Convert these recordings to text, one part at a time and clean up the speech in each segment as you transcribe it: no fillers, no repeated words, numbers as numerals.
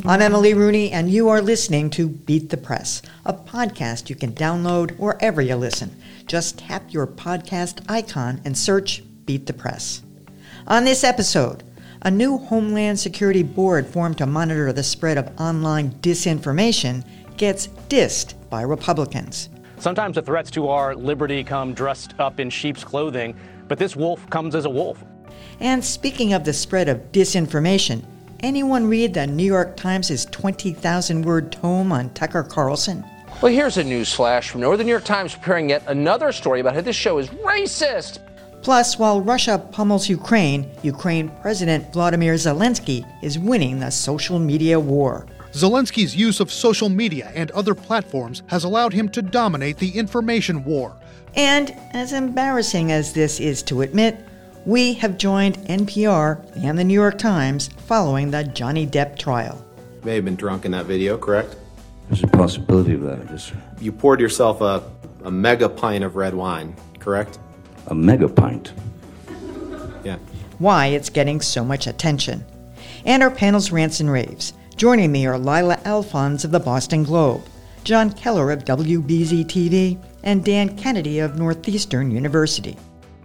I'm Emily Rooney, and you are listening to Beat the Press, a podcast you can download wherever you listen. Just tap your podcast icon and search Beat the Press. On this episode, a new Homeland Security board formed to monitor the spread of online disinformation gets dissed by Republicans. Sometimes the threats to our liberty come dressed up in sheep's clothing, but this wolf comes as a wolf. And speaking of the spread of disinformation, anyone read the New York Times' 20,000-word tome on Tucker Carlson? Well, here's a news flash from Northern New York Times preparing yet another story about how this show is racist. Plus, while Russia pummels Ukraine, Ukraine President Vladimir Zelensky is winning the social media war. Zelensky's use of social media and other platforms has allowed him to dominate the information war. And as embarrassing as this is to admit, we have joined NPR and the New York Times following the Johnny Depp trial. You may have been drunk in that video, correct? There's a possibility of that, yes, sir. You poured yourself a mega pint of red wine, correct? A mega pint. Yeah. Why it's getting so much attention. And our panel's rants and raves. Joining me are Lila Alphonse of the Boston Globe, John Keller of WBZ-TV, and Dan Kennedy of Northeastern University.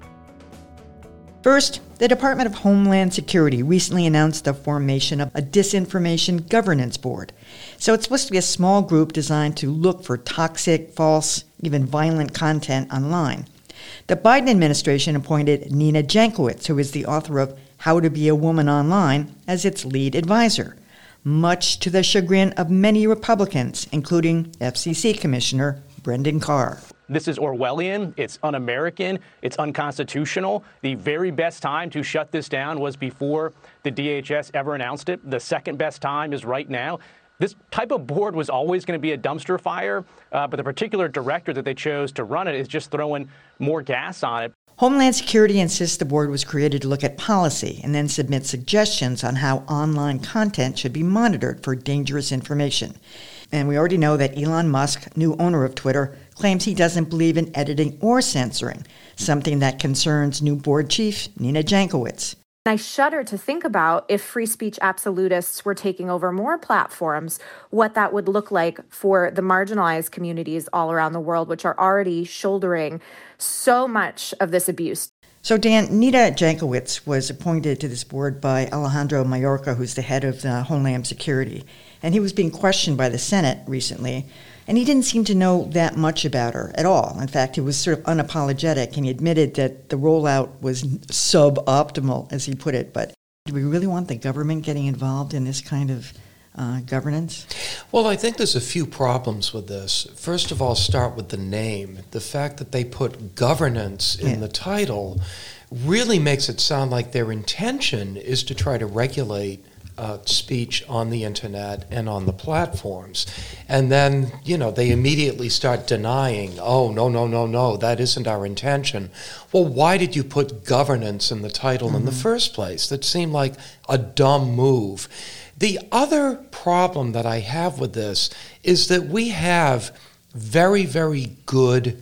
First, the Department of Homeland Security recently announced the formation of a Disinformation Governance Board. So it's supposed to be a small group designed to look for toxic, false, even violent content online. The Biden administration appointed Nina Jankowicz, who is the author of How to Be a Woman Online, as its lead advisor, much to the chagrin of many Republicans, including FCC Commissioner Brendan Carr. This is Orwellian, it's un-American, it's unconstitutional. The very best time to shut this down was before the DHS ever announced it. The second best time is right now. This type of board was always going to be a dumpster fire, but the particular director that they chose to run it is just throwing more gas on it. Homeland Security insists the board was created to look at policy and then submit suggestions on how online content should be monitored for dangerous information. And we already know that Elon Musk, new owner of Twitter, claims he doesn't believe in editing or censoring, something that concerns new board chief Nina Jankowicz. I shudder to think about if free speech absolutists were taking over more platforms, what that would look like for the marginalized communities all around the world, which are already shouldering so much of this abuse. So, Dan, Nina Jankowicz was appointed to this board by Alejandro Mayorkas, who's the head of the Homeland Security. And he was being questioned by the Senate recently, and he didn't seem to know that much about her at all. In fact, he was sort of unapologetic, and he admitted that the rollout was suboptimal, as he put it. But do we really want the government getting involved in this kind of governance? Well, I think there's a few problems with this. First of all, start with the name. The fact that they put governance in the title really makes it sound like their intention is to try to regulate speech on the internet and on the platforms. And then, they immediately start denying, oh, no, that isn't our intention. Well, why did you put governance in the title in the first place? That seemed like a dumb move. The other problem that I have with this is that we have very, very good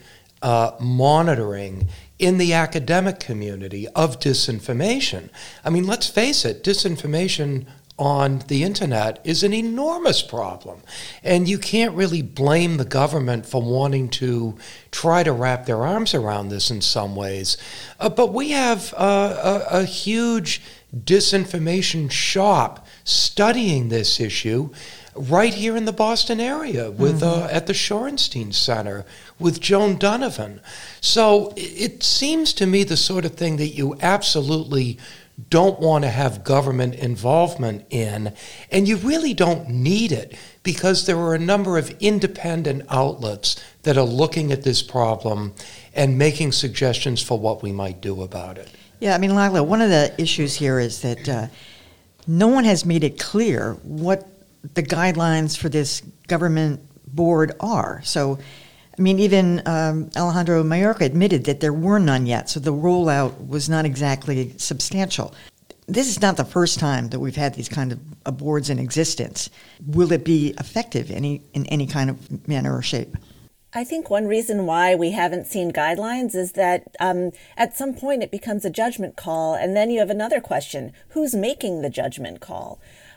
monitoring in the academic community of disinformation. I mean, let's face it, disinformation on the internet is an enormous problem. And you can't really blame the government for wanting to try to wrap their arms around this in some ways. But we have a huge disinformation shop studying this issue right here in the Boston area with at the Shorenstein Center with Joan Donovan. So it seems to me the sort of thing that you absolutely don't want to have government involvement in, and you really don't need it because there are a number of independent outlets that are looking at this problem and making suggestions for what we might do about it. Yeah, I mean, Lila, one of the issues here is that no one has made it clear what the guidelines for this government board are. So, I mean, even Alejandro Mayorkas admitted that there were none yet, so the rollout was not exactly substantial. This is not the first time that we've had these kind of boards in existence. Will it be effective in any kind of manner or shape? I think one reason why we haven't seen guidelines is that at some point it becomes a judgment call, and then you have another question: who's making the judgment call?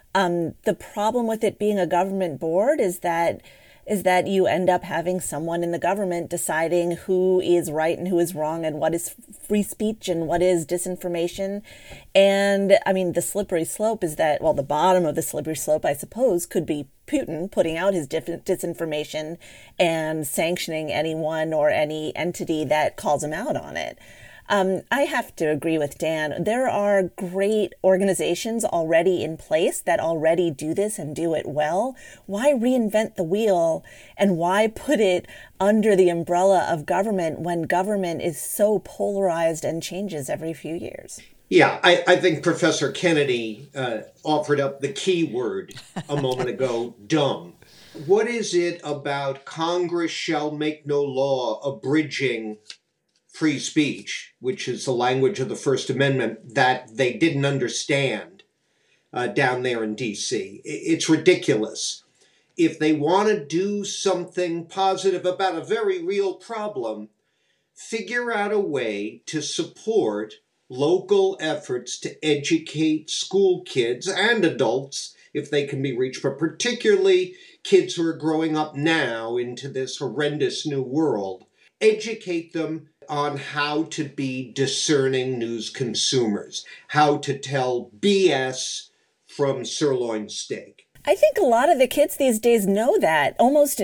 The problem with it being a government board is that you end up having someone in the government deciding who is right and who is wrong and what is free speech and what is disinformation. And I mean, the slippery slope is that, well, the bottom of the slippery slope, I suppose, could be Putin putting out his disinformation and sanctioning anyone or any entity that calls him out on it. I have to agree with Dan. There are great organizations already in place that already do this and do it well. Why reinvent the wheel and why put it under the umbrella of government when government is so polarized and changes every few years? Yeah, I think Professor Kennedy offered up the key word a moment ago, dumb. What is it about Congress shall make no law abridging free speech, which is the language of the First Amendment, that they didn't understand down there in D.C.? It's ridiculous. If they want to do something positive about a very real problem, figure out a way to support local efforts to educate school kids and adults, if they can be reached, but particularly kids who are growing up now into this horrendous new world. Educate them on how to be discerning news consumers, how to tell BS from sirloin steak. I think a lot of the kids these days know that. Almost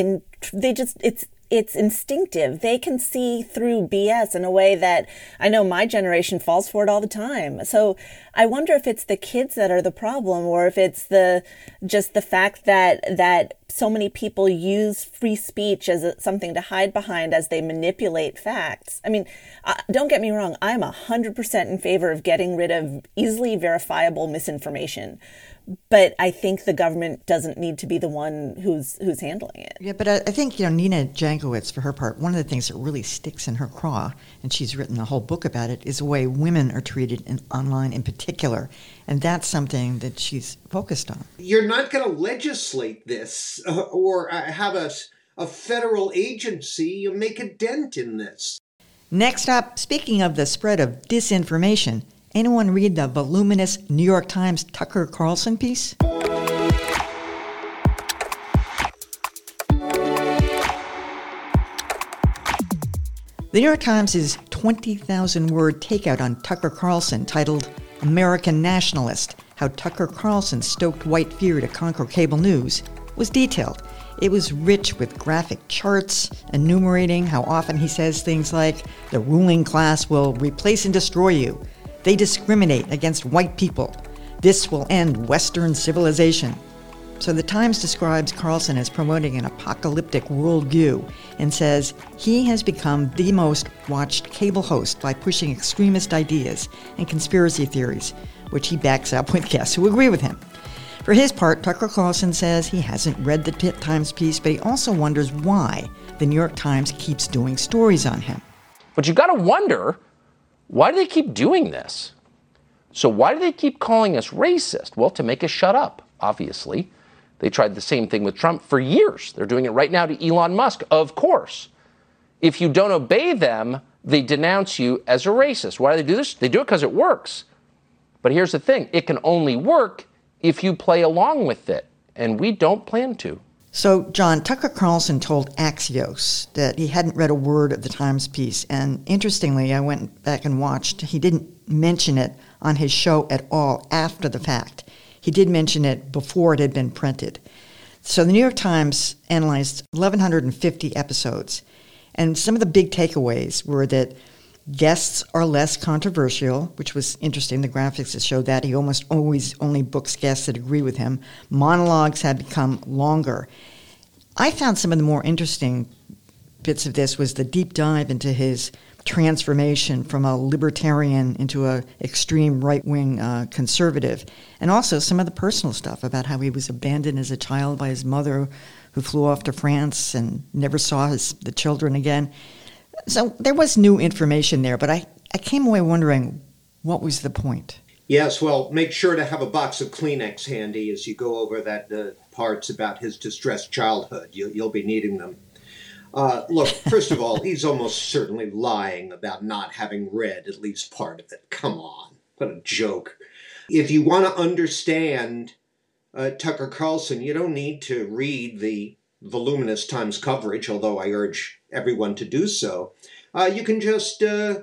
it's instinctive. They can see through BS in a way that I know my generation falls for it all the time. So I wonder if it's the kids that are the problem, or if it's just the fact that so many people use free speech as something to hide behind as they manipulate facts. I mean, don't get me wrong. I'm 100% in favor of getting rid of easily verifiable misinformation. But I think the government doesn't need to be the one who's handling it. Yeah, but I think, Nina Jankowicz, for her part, one of the things that really sticks in her craw, and she's written a whole book about it, is the way women are treated online in particular. And that's something that she's focused on. You're not going to legislate this or have a federal agency make a dent in this. Next up, speaking of the spread of disinformation, anyone read the voluminous New York Times Tucker Carlson piece? The New York Times' 20,000-word takeout on Tucker Carlson, titled American Nationalist, How Tucker Carlson Stoked White Fear to Conquer Cable News, was detailed. It was rich with graphic charts enumerating how often he says things like, the ruling class will replace and destroy you. They discriminate against white people. This will end Western civilization. So the Times describes Carlson as promoting an apocalyptic worldview and says he has become the most watched cable host by pushing extremist ideas and conspiracy theories, which he backs up with guests who agree with him. For his part, Tucker Carlson says he hasn't read the Times piece, but he also wonders why the New York Times keeps doing stories on him. But you got to wonder, why do they keep doing this? So why do they keep calling us racist? Well, to make us shut up, obviously. They tried the same thing with Trump for years. They're doing it right now to Elon Musk, of course. If you don't obey them, they denounce you as a racist. Why do they do this? They do it because it works. But here's the thing. It can only work if you play along with it. And we don't plan to. So, John, Tucker Carlson told Axios that he hadn't read a word of the Times piece. And interestingly, I went back and watched. He didn't mention it on his show at all after the fact. He did mention it before it had been printed. So the New York Times analyzed 1,150 episodes. And some of the big takeaways were that guests are less controversial, which was interesting. The graphics that showed that. He almost always only books guests that agree with him. Monologues had become longer. I found some of the more interesting bits of this was the deep dive into his transformation from a libertarian into a extreme right-wing conservative, and also some of the personal stuff about how he was abandoned as a child by his mother, who flew off to France and never saw the children again. So there was new information there, but I came away wondering, what was the point? Yes, well, make sure to have a box of Kleenex handy as you go over that parts about his distressed childhood. You'll be needing them. Look, first of all, he's almost certainly lying about not having read at least part of it. Come on, what a joke. If you want to understand Tucker Carlson, you don't need to read the voluminous Times coverage, although I urge everyone to do so. You can just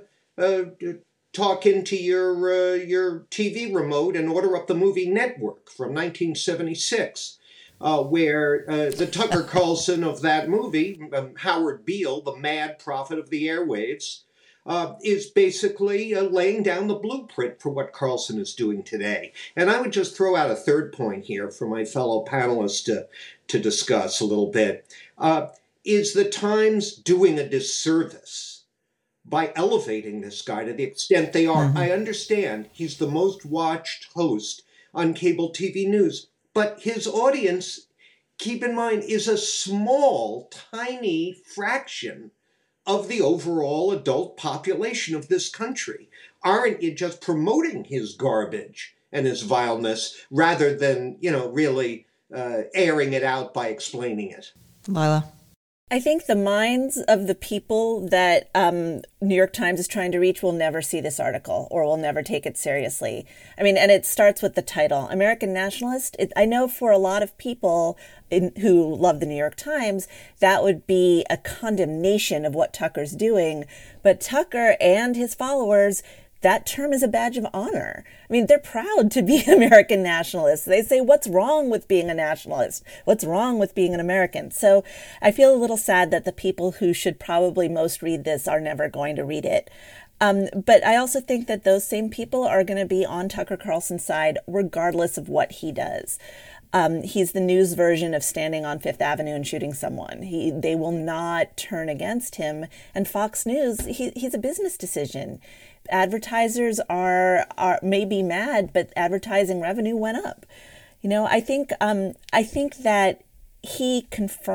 talk into your TV remote and order up the movie Network from 1976, where the Tucker Carlson of that movie, Howard Beale, the mad prophet of the airwaves, is basically laying down the blueprint for what Carlson is doing today. And I would just throw out a third point here for my fellow panelists to discuss a little bit. Is the Times doing a disservice by elevating this guy to the extent they are? Mm-hmm. I understand he's the most watched host on cable TV news, but his audience, keep in mind, is a small, tiny fraction of the overall adult population of this country. Aren't you just promoting his garbage and his vileness rather than, really airing it out by explaining it? Lila? I think the minds of the people that New York Times is trying to reach will never see this article or will never take it seriously. I mean, and it starts with the title, American Nationalist. I know for a lot of people who love the New York Times, that would be a condemnation of what Tucker's doing. But Tucker and his followers, that term is a badge of honor. I mean, they're proud to be American nationalists. They say, what's wrong with being a nationalist? What's wrong with being an American? So I feel a little sad that the people who should probably most read this are never going to read it. But I also think that those same people are going to be on Tucker Carlson's side regardless of what he does. He's the news version of standing on Fifth Avenue and shooting someone. They will not turn against him. And Fox News, he's a business decision. Advertisers are may be mad, but advertising revenue went up. I think that he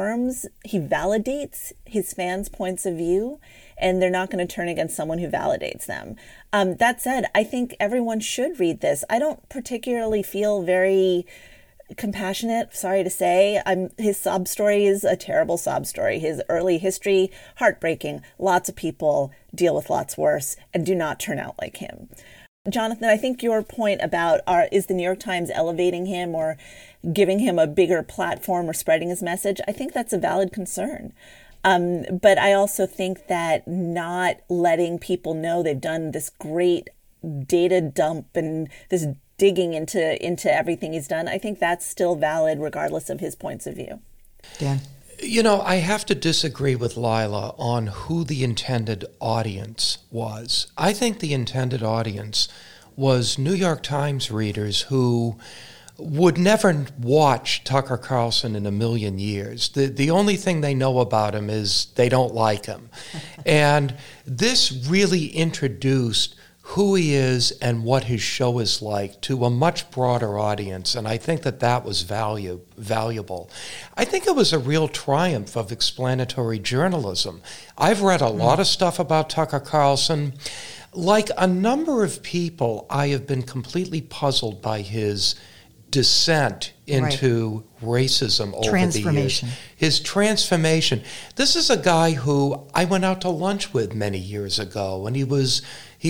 validates his fans' points of view, and they're not going to turn against someone who validates them. That said, I think everyone should read this. I don't particularly feel very compassionate, sorry to say. His sob story is a terrible sob story. His early history, heartbreaking. Lots of people deal with lots worse and do not turn out like him. Jonathan, I think your point about is the New York Times elevating him or giving him a bigger platform or spreading his message, I think that's a valid concern. But I also think that not letting people know they've done this great data dump and this digging into everything he's done, I think that's still valid regardless of his points of view. Dan? I have to disagree with Lila on who the intended audience was. I think the intended audience was New York Times readers who would never watch Tucker Carlson in a million years. The only thing they know about him is they don't like him. And this really introduced who he is and what his show is like to a much broader audience, and I think that was valuable. I think it was a real triumph of explanatory journalism. I've read a lot of stuff about Tucker Carlson. Like a number of people, I have been completely puzzled by his descent into racism over the years. His transformation. This is a guy who I went out to lunch with many years ago, and he was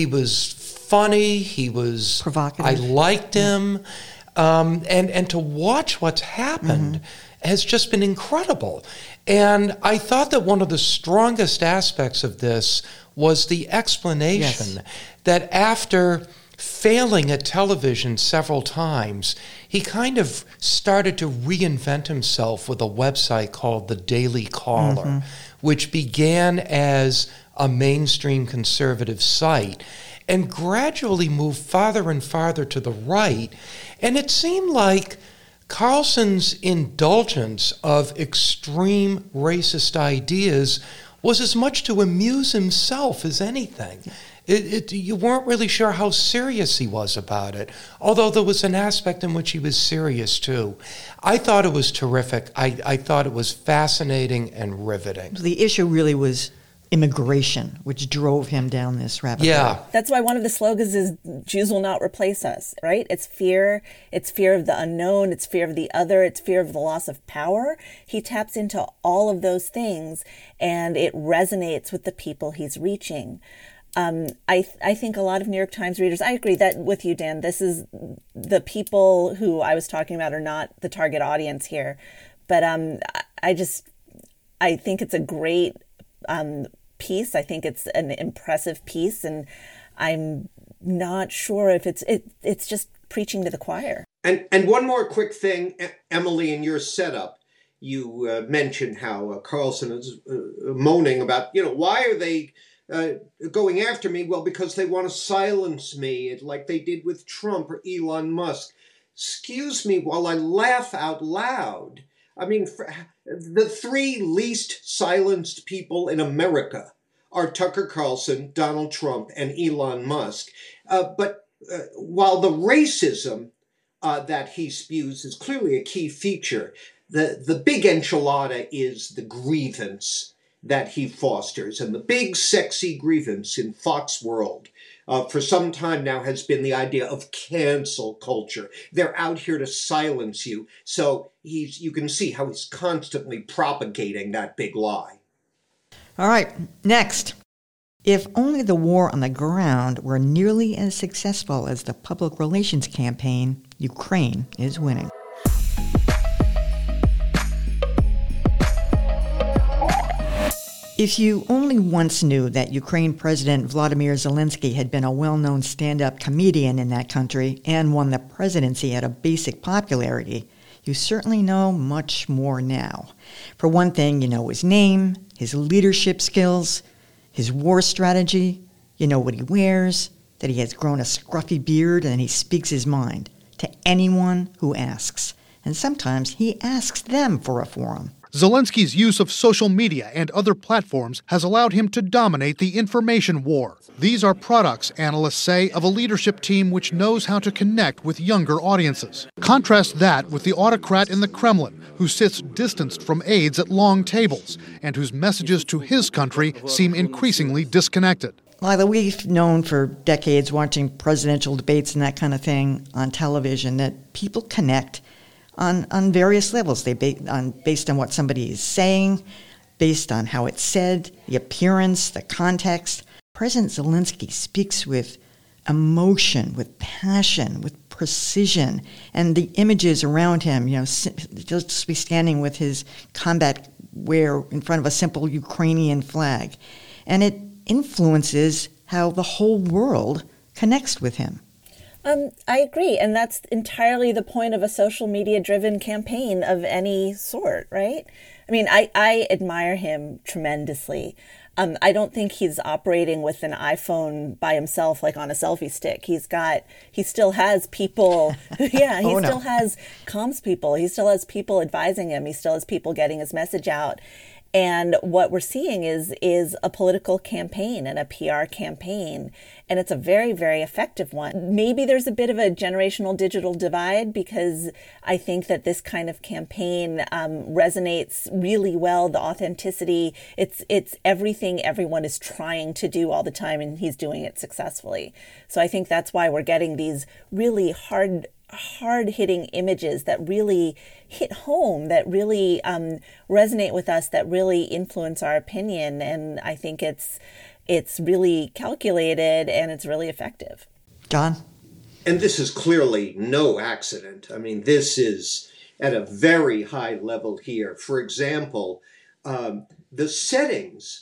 funny, he was provocative. I liked him. And to watch what's happened has just been incredible. And I thought that one of the strongest aspects of this was the explanation that after failing at television several times, he kind of started to reinvent himself with a website called The Daily Caller, which began as a mainstream conservative site and gradually moved farther and farther to the right. And it seemed like Carlson's indulgence of extreme racist ideas was as much to amuse himself as anything. You weren't really sure how serious he was about it, although there was an aspect in which he was serious too. I thought it was terrific. I thought it was fascinating and riveting. The issue really was immigration, which drove him down this rabbit hole. That's why one of the slogans is Jews will not replace us, right? It's fear of the unknown, it's fear of the other, it's fear of the loss of power. He taps into all of those things and it resonates with the people he's reaching. I think a lot of New York Times readers, I agree that with you, Dan, this is the people who I was talking about are not the target audience here. But I think it's a great piece. I think it's an impressive piece, and I'm not sure if it's just preaching to the choir. And one more quick thing, Emily, in your setup, you mentioned how Carlson is moaning about, why are they going after me? Well, because they want to silence me, like they did with Trump or Elon Musk. Excuse me while I laugh out loud. I mean, the three least silenced people in America are Tucker Carlson, Donald Trump, and Elon Musk. But while the racism that he spews is clearly a key feature, the big enchilada is the grievance that he fosters. And the big sexy grievance in Fox World for some time now has been the idea of cancel culture. They're out here to silence you. So you can see how he's constantly propagating that big lie. All right, next. If only the war on the ground were nearly as successful as the public relations campaign, Ukraine is winning. If you only once knew that Ukraine President Vladimir Zelensky had been a well-known stand-up comedian in that country and won the presidency at a basic popularity, you certainly know much more now. For one thing, you know his name, his leadership skills, his war strategy, you know what he wears, that he has grown a scruffy beard and he speaks his mind to anyone who asks. And sometimes he asks them for a forum. Zelensky's use of social media and other platforms has allowed him to dominate the information war. These are products, analysts say, of a leadership team which knows how to connect with younger audiences. Contrast that with the autocrat in the Kremlin, who sits distanced from aides at long tables and whose messages to his country seem increasingly disconnected. Lila, we've known for decades, watching presidential debates and that kind of thing on television, that people connect on various levels. Based on what somebody is saying, based on how it's said, the appearance, the context. President Zelensky speaks with emotion, with passion, with precision, and the images around him, he'll just be standing with his combat wear in front of a simple Ukrainian flag. And it influences how the whole world connects with him. I agree. And that's entirely the point of a social media driven campaign of any sort, right? I mean, I admire him tremendously. I don't think he's operating with an iPhone by himself, like on a selfie stick. He still has people. Yeah, he still has comms people. He still has people advising him. He still has people getting his message out. And what we're seeing is a political campaign and a PR campaign. And it's a very, very effective one. Maybe there's a bit of a generational digital divide, because I think that this kind of campaign resonates really well. The authenticity, it's everything everyone is trying to do all the time, and he's doing it successfully. So I think that's why we're getting these really hard-hitting images that really hit home, that really resonate with us, that really influence our opinion. And I think it's really calculated and it's really effective. John? And this is clearly no accident. I mean, this is at a very high level here. For example, the settings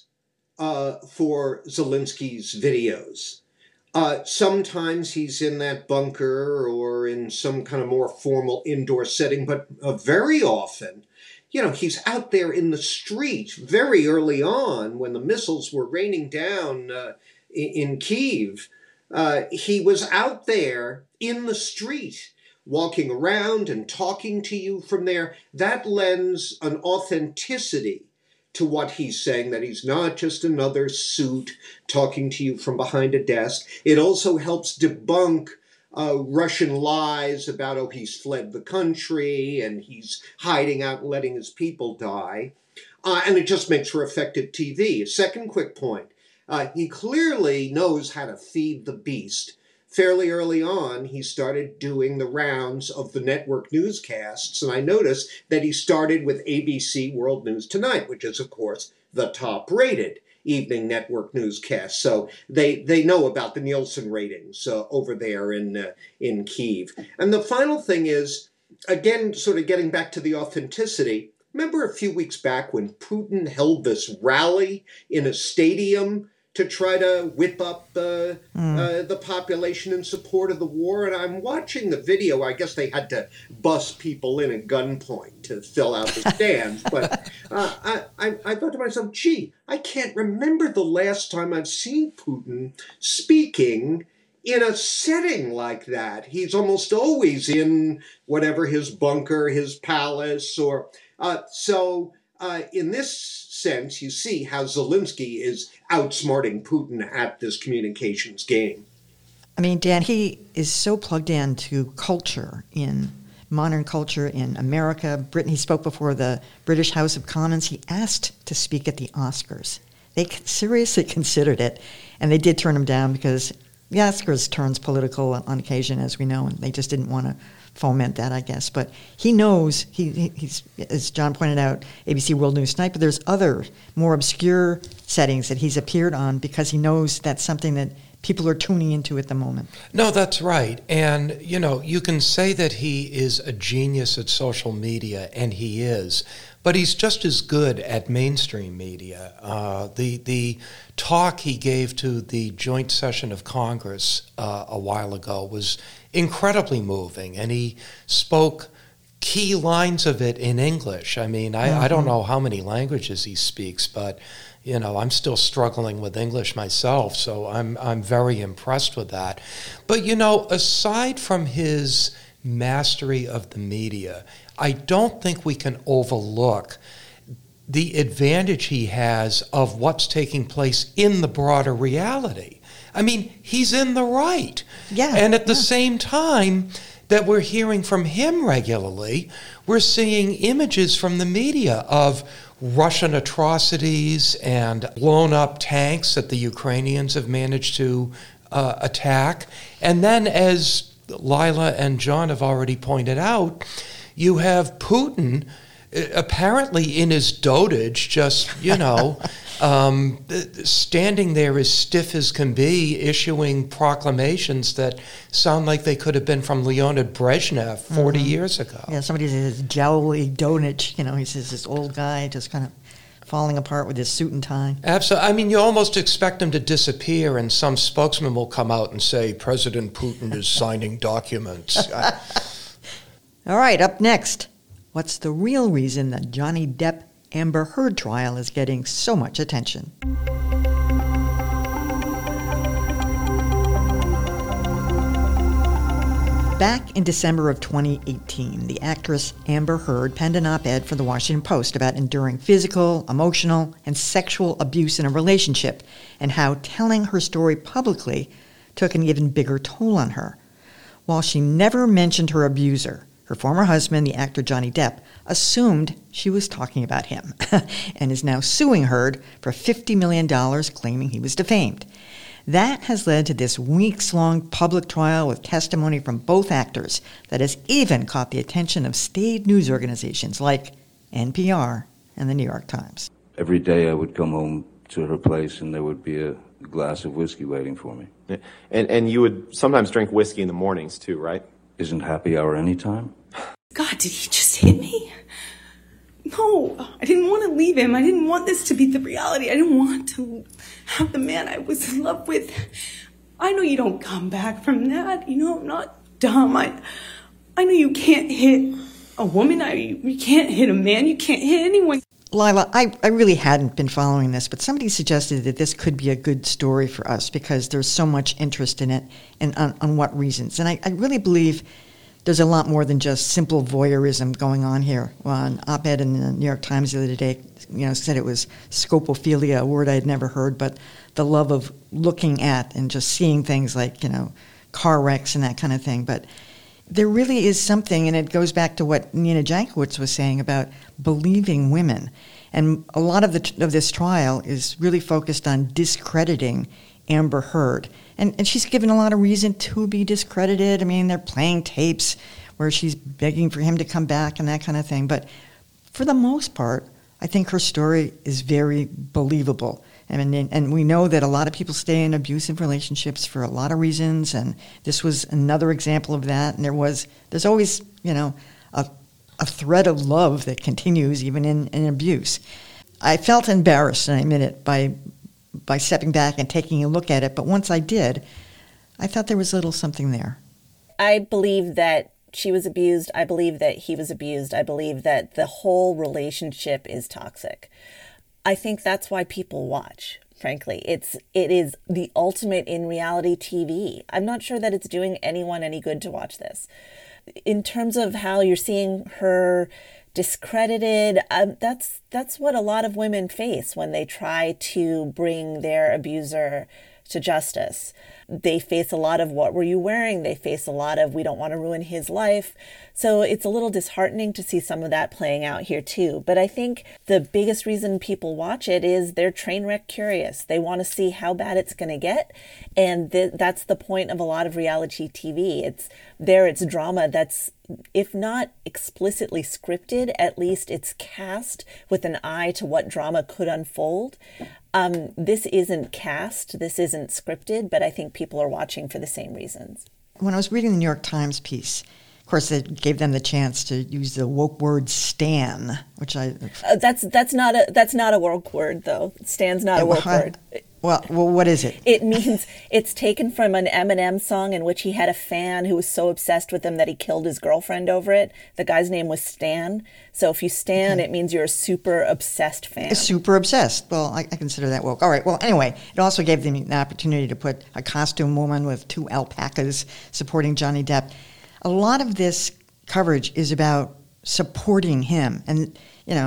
for Zelensky's videos. Sometimes he's in that bunker or in some kind of more formal indoor setting, but very often, he's out there in the street very early on when the missiles were raining down in Kyiv. He was out there in the street, walking around and talking to you from there. That lends an authenticity to what he's saying, that he's not just another suit talking to you from behind a desk. It also helps debunk Russian lies about, he's fled the country and he's hiding out and letting his people die. And it just makes for effective TV. A second quick point. He clearly knows how to feed the beast. Fairly early on, he started doing the rounds of the network newscasts, and I noticed that he started with ABC World News Tonight, which is, of course, the top-rated. evening network newscasts. So they know about the Nielsen ratings over there in Kyiv. And the final thing is, again, sort of getting back to the authenticity. Remember a few weeks back when Putin held this rally in a stadium to try to whip up the population in support of the war? And I'm watching the video. I guess they had to bust people in at gunpoint to fill out the stands. But I thought to myself, gee, I can't remember the last time I've seen Putin speaking in a setting like that. He's almost always in whatever, his bunker, his palace, or so in this sense, you see how Zelensky is outsmarting Putin at this communications game. I mean, Dan, he is so plugged into culture, in modern culture in America, Britain. He spoke before the British House of Commons. He asked to speak at the Oscars. They seriously considered it, and they did turn him down because the Oscars turns political on occasion, as we know, and they just didn't want to foment that, I guess. But he knows, he's, as John pointed out, ABC World News Tonight, but there's other more obscure settings that he's appeared on because he knows that's something that people are tuning into at the moment. No, that's right. And, you know, you can say that he is a genius at social media, and he is, but he's just as good at mainstream media. The talk he gave to the joint session of Congress a while ago was incredibly moving, and he spoke key lines of it in English. I mean, I don't know how many languages he speaks, but you know, I'm still struggling with English myself, so I'm very impressed with that. But you know, aside from his mastery of the media, I don't think we can overlook the advantage he has of what's taking place in the broader reality. I mean, he's in the right. Yeah. And at the same time that we're hearing from him regularly, we're seeing images from the media of Russian atrocities and blown up tanks that the Ukrainians have managed to attack. And then, as Lila and John have already pointed out, you have Putin apparently in his dotage, just, you know, standing there as stiff as can be, issuing proclamations that sound like they could have been from Leonid Brezhnev 40 years ago. Yeah, somebody says jowly donage, you know, he says this old guy just kind of falling apart with his suit and tie. Absolutely. I mean, you almost expect him to disappear and some spokesman will come out and say, President Putin is signing documents. All right, up next. What's the real reason the Johnny Depp Amber Heard trial is getting so much attention? Back in December of 2018, the actress Amber Heard penned an op-ed for the Washington Post about enduring physical, emotional, and sexual abuse in a relationship and how telling her story publicly took an even bigger toll on her. While she never mentioned her abuser, her former husband, the actor Johnny Depp, assumed she was talking about him and is now suing Heard for $50 million, claiming he was defamed. That has led to this weeks-long public trial with testimony from both actors that has even caught the attention of staid news organizations like NPR and the New York Times. Every day I would come home to her place and there would be a glass of whiskey waiting for me. Yeah. And you would sometimes drink whiskey in the mornings too, right? Isn't happy hour any time? God, did he just hit me? No, I didn't want to leave him. I didn't want this to be the reality. I didn't want to have the man I was in love with. I know you don't come back from that. You know, I'm not dumb. I know you can't hit a woman. You can't hit a man. You can't hit anyone. Lila, I really hadn't been following this, but somebody suggested that this could be a good story for us because there's so much interest in it and on what reasons. And I really believe there's a lot more than just simple voyeurism going on here. Well, an op-ed in the New York Times the other day, said it was scopophilia, a word I had never heard, but the love of looking at and just seeing things like, car wrecks and that kind of thing. But there really is something, and it goes back to what Nina Jankowicz was saying about believing women. And a lot of this trial is really focused on discrediting Amber Heard. And she's given a lot of reason to be discredited. I mean, they're playing tapes where she's begging for him to come back and that kind of thing. But for the most part, I think her story is very believable. And we know that a lot of people stay in abusive relationships for a lot of reasons, and this was another example of that. And there's always, a thread of love that continues even in abuse. I felt embarrassed, and I admit it, by stepping back and taking a look at it. But once I did, I thought there was a little something there. I believe that she was abused. I believe that he was abused. I believe that the whole relationship is toxic. I think that's why people watch, frankly. It is the ultimate in reality TV. I'm not sure that it's doing anyone any good to watch this. In terms of how you're seeing her discredited, that's what a lot of women face when they try to bring their abuser to justice. They face a lot of, what were you wearing? They face a lot of, we don't want to ruin his life. So it's a little disheartening to see some of that playing out here too. But I think the biggest reason people watch it is they're train wreck curious. They want to see how bad it's going to get. And that's the point of a lot of reality TV. It's drama that's, if not explicitly scripted, at least it's cast with an eye to what drama could unfold. This isn't cast, this isn't scripted, but I think people are watching for the same reasons. When I was reading the New York Times piece, of course, it gave them the chance to use the woke word "stan," which that's not a woke word, though. Stan's not a woke word. Well, what is it? It means it's taken from an Eminem song in which he had a fan who was so obsessed with him that he killed his girlfriend over it. The guy's name was Stan. So if you stan, it means you're a super obsessed fan. Super obsessed. Well, I consider that woke. All right. Well, anyway, it also gave them an opportunity to put a costume woman with 2 alpacas supporting Johnny Depp. A lot of this coverage is about supporting him. And,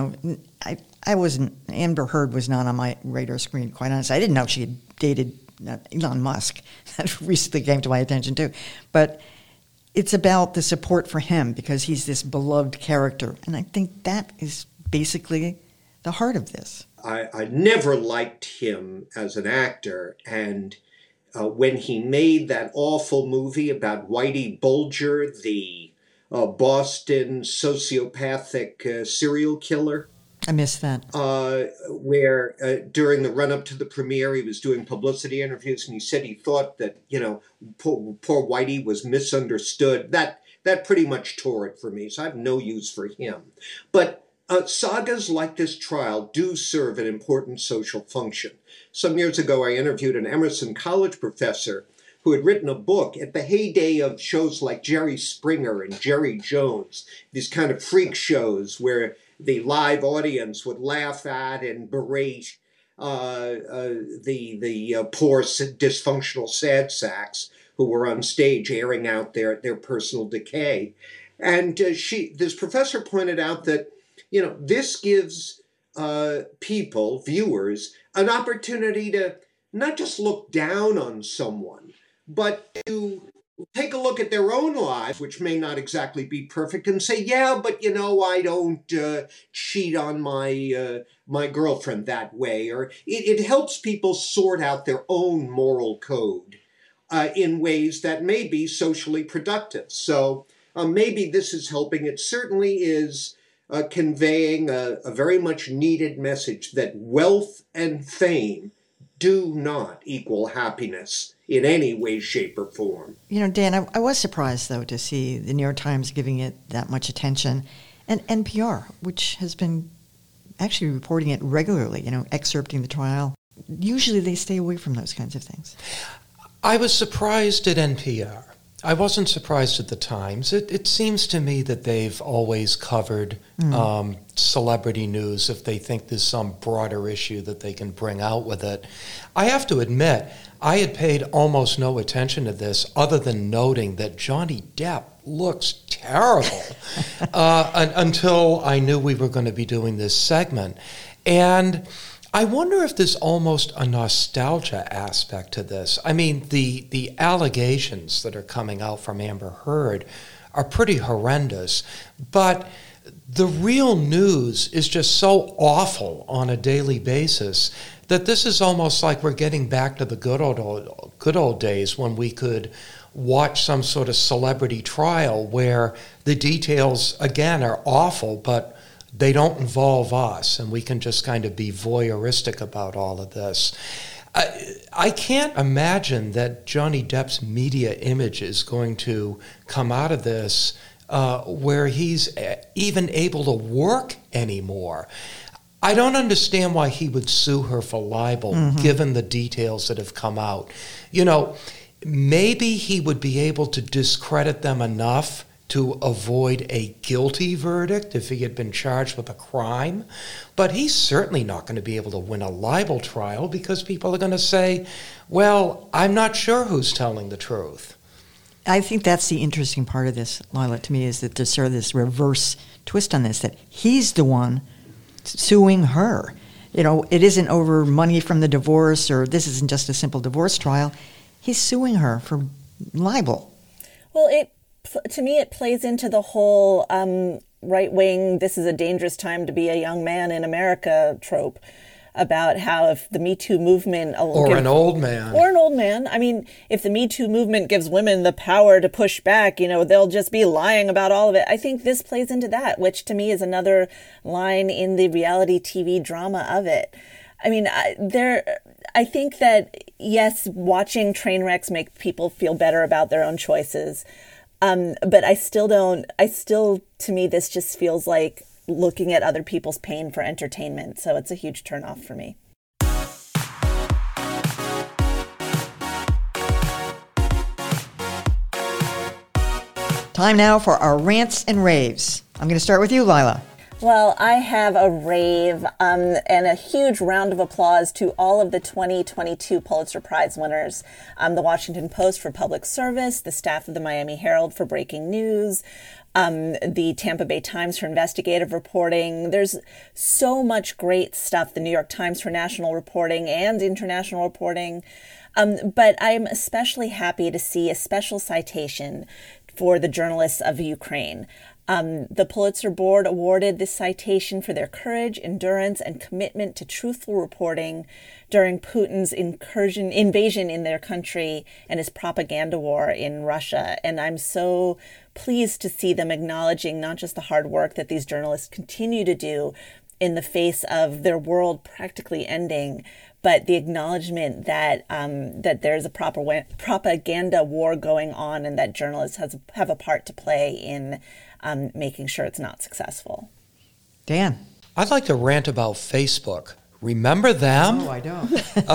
I wasn't, Amber Heard was not on my radar screen, quite honestly. I didn't know she had dated Elon Musk. That recently came to my attention too. But it's about the support for him because he's this beloved character. And I think that is basically the heart of this. I never liked him as an actor. And when he made that awful movie about Whitey Bulger, the Boston sociopathic serial killer, I missed that. Where during the run-up to the premiere, he was doing publicity interviews, and he said he thought that, poor Whitey was misunderstood. That pretty much tore it for me, so I have no use for him. But sagas like this trial do serve an important social function. Some years ago, I interviewed an Emerson College professor who had written a book at the heyday of shows like Jerry Springer and Jerry Jones, these kind of freak shows where the live audience would laugh at and berate the poor dysfunctional sad sacks who were on stage airing out their personal decay. And this professor pointed out that, this gives people, viewers, an opportunity to not just look down on someone, but to take a look at their own lives, which may not exactly be perfect, and say, yeah, but I don't cheat on my girlfriend that way. Or it helps people sort out their own moral code in ways that may be socially productive. So maybe this is helping. It certainly is conveying a very much needed message that wealth and fame do not equal happiness in any way, shape, or form. Dan, I was surprised, though, to see the New York Times giving it that much attention. And NPR, which has been actually reporting it regularly, excerpting the trial. Usually they stay away from those kinds of things. I was surprised at NPR. I wasn't surprised at the Times. It seems to me that they've always covered celebrity news if they think there's some broader issue that they can bring out with it. I have to admit, I had paid almost no attention to this other than noting that Johnny Depp looks terrible until I knew we were going to be doing this segment. And I wonder if there's almost a nostalgia aspect to this. I mean, the allegations that are coming out from Amber Heard are pretty horrendous, but the real news is just so awful on a daily basis that this is almost like we're getting back to the good old days when we could watch some sort of celebrity trial where the details, again, are awful, but they don't involve us, and we can just kind of be voyeuristic about all of this. I can't imagine that Johnny Depp's media image is going to come out of this where he's even able to work anymore. I don't understand why he would sue her for libel, given the details that have come out. You know, maybe he would be able to discredit them enough to avoid a guilty verdict if he had been charged with a crime. But he's certainly not going to be able to win a libel trial because people are going to say, well, I'm not sure who's telling the truth. I think that's the interesting part of this, Lila, to me, is that there's sort of this reverse twist on this, that he's the one suing her. You know, it isn't over money from the divorce, or this isn't just a simple divorce trial. He's suing her for libel. Well, to me, it plays into the whole right-wing, this is a dangerous time to be a young man in America trope about how if the Me Too movement... Or an old man. I mean, if the Me Too movement gives women the power to push back, you know, they'll just be lying about all of it. I think this plays into that, which to me is another line in the reality TV drama of it. I mean, I think that, yes, watching train wrecks make people feel better about their own choices. But to me, this just feels like looking at other people's pain for entertainment. So it's a huge turnoff for me. Time now for our rants and raves. I'm going to start with you, Lila. Well, I have a rave and a huge round of applause to all of the 2022 Pulitzer Prize winners. The Washington Post for public service, the staff of the Miami Herald for breaking news, the Tampa Bay Times for investigative reporting. There's so much great stuff. The New York Times for national reporting and international reporting. But I'm especially happy to see a special citation for the journalists of Ukraine. The Pulitzer Board awarded this citation for their courage, endurance, and commitment to truthful reporting during Putin's invasion in their country and his propaganda war in Russia. And I'm so pleased to see them acknowledging not just the hard work that these journalists continue to do in the face of their world practically ending, but the acknowledgement that that there's a propaganda war going on and that journalists have a part to play in making sure it's not successful. Dan. I'd like to rant about Facebook. Remember them? Oh, I don't.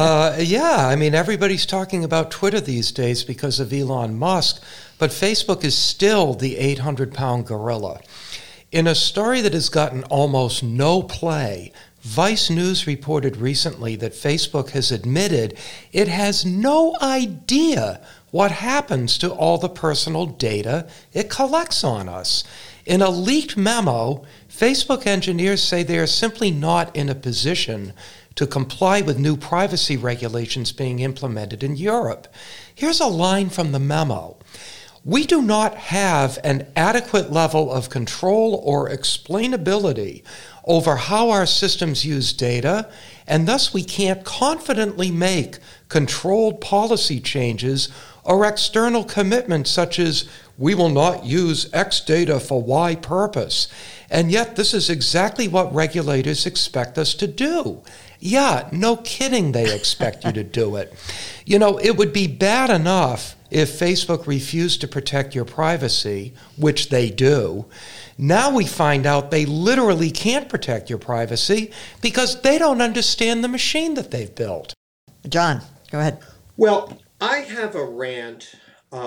Yeah, I mean, everybody's talking about Twitter these days because of Elon Musk, but Facebook is still the 800-pound gorilla. In a story that has gotten almost no play, Vice News reported recently that Facebook has admitted it has no idea what happens to all the personal data it collects on us. In a leaked memo, Facebook engineers say they are simply not in a position to comply with new privacy regulations being implemented in Europe. Here's a line from the memo. We do not have an adequate level of control or explainability over how our systems use data, and thus we can't confidently make controlled policy changes or external commitments such as we will not use X data for Y purpose. And yet this is exactly what regulators expect us to do. Yeah, no kidding they expect you to do it. You know, it would be bad enough if Facebook refused to protect your privacy, which they do. Now we find out they literally can't protect your privacy because they don't understand the machine that they've built. John, go ahead. Well, I have a rant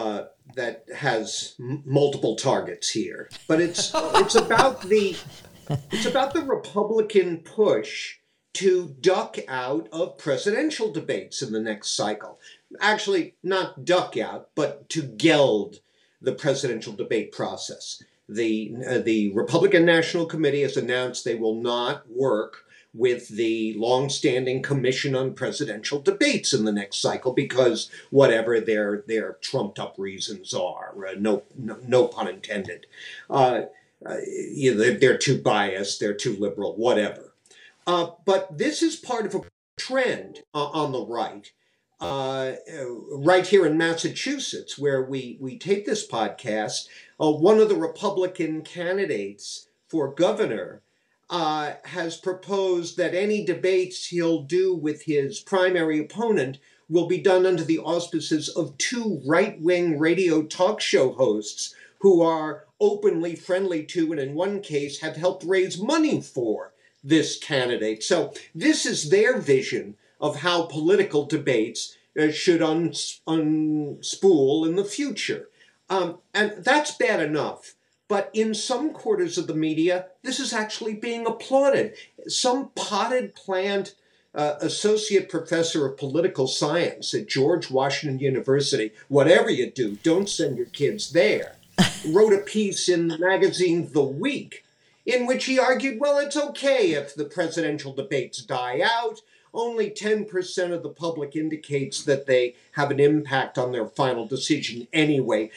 that has multiple targets here, but it's about the Republican push to duck out of presidential debates in the next cycle. Actually, not duck out, but to geld the presidential debate process. The Republican National Committee has announced they will not work with the longstanding Commission on Presidential Debates in the next cycle because whatever their trumped-up reasons are, no pun intended. They're too biased, they're too liberal, whatever. But this is part of a trend on the right. Right here in Massachusetts, where we tape this podcast, one of the Republican candidates for governor has proposed that any debates he'll do with his primary opponent will be done under the auspices of 2 right-wing radio talk show hosts who are openly friendly to, and in one case have helped raise money for, this candidate. So this is their vision of how political debates should unspool in the future. And that's bad enough. But in some quarters of the media, this is actually being applauded. Some potted plant associate professor of political science at George Washington University, whatever you do, don't send your kids there, wrote a piece in the magazine The Week in which he argued, well, it's okay if the presidential debates die out. Only 10% of the public indicates that they have an impact on their final decision anyway.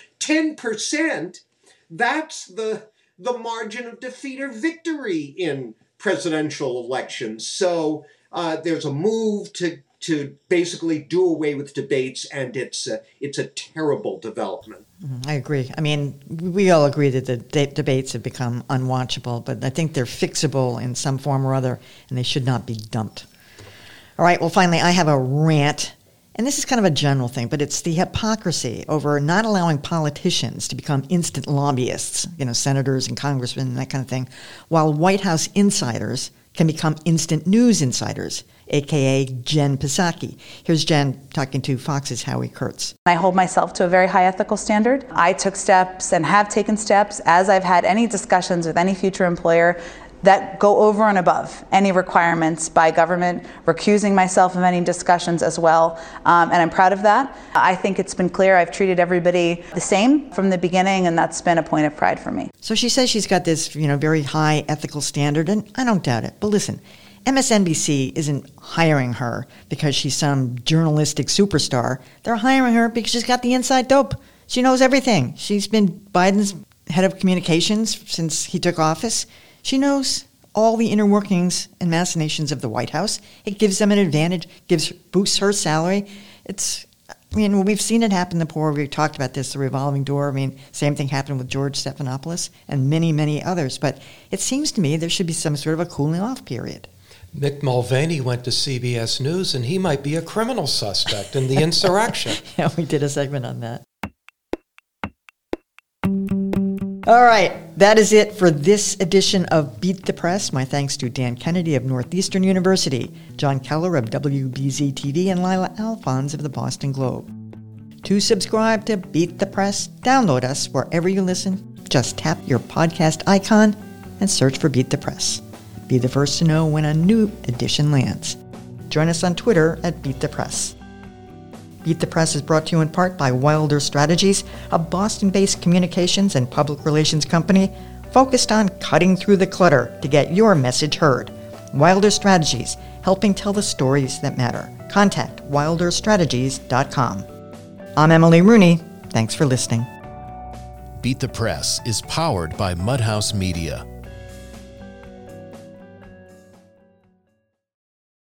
10%? That's the margin of defeat or victory in presidential elections. So there's a move to basically do away with debates, and it's a terrible development. I agree. I mean, we all agree that the debates have become unwatchable, but I think they're fixable in some form or other, and they should not be dumped. All right, well, finally, I have a rant, and this is kind of a general thing, but it's the hypocrisy over not allowing politicians to become instant lobbyists, senators and congressmen and that kind of thing, while White House insiders can become instant news insiders, a.k.a. Jen Psaki. Here's Jen talking to Fox's Howie Kurtz. I hold myself to a very high ethical standard. I took steps and have taken steps as I've had any discussions with any future employer that go over and above any requirements by government, recusing myself of any discussions as well, and I'm proud of that. I think it's been clear I've treated everybody the same from the beginning, and that's been a point of pride for me. So she says she's got this, very high ethical standard, and I don't doubt it. But listen, MSNBC isn't hiring her because she's some journalistic superstar. They're hiring her because she's got the inside dope. She knows everything. She's been Biden's head of communications since he took office. She knows all the inner workings and machinations of the White House. It gives them an advantage, boosts her salary. We've seen it happen before. We've talked about this, the revolving door. Same thing happened with George Stephanopoulos and many, many others. But it seems to me there should be some sort of a cooling off period. Mick Mulvaney went to CBS News, and he might be a criminal suspect in the insurrection. Yeah, we did a segment on that. All right, that is it for this edition of Beat the Press. My thanks to Dan Kennedy of Northeastern University, John Keller of WBZ-TV, and Lila Alphonse of the Boston Globe. To subscribe to Beat the Press, download us wherever you listen. Just tap your podcast icon and search for Beat the Press. Be the first to know when a new edition lands. Join us on Twitter at Beat the Press. Beat the Press is brought to you in part by Wilder Strategies, a Boston-based communications and public relations company focused on cutting through the clutter to get your message heard. Wilder Strategies, helping tell the stories that matter. Contact wilderstrategies.com. I'm Emily Rooney. Thanks for listening. Beat the Press is powered by Mudhouse Media.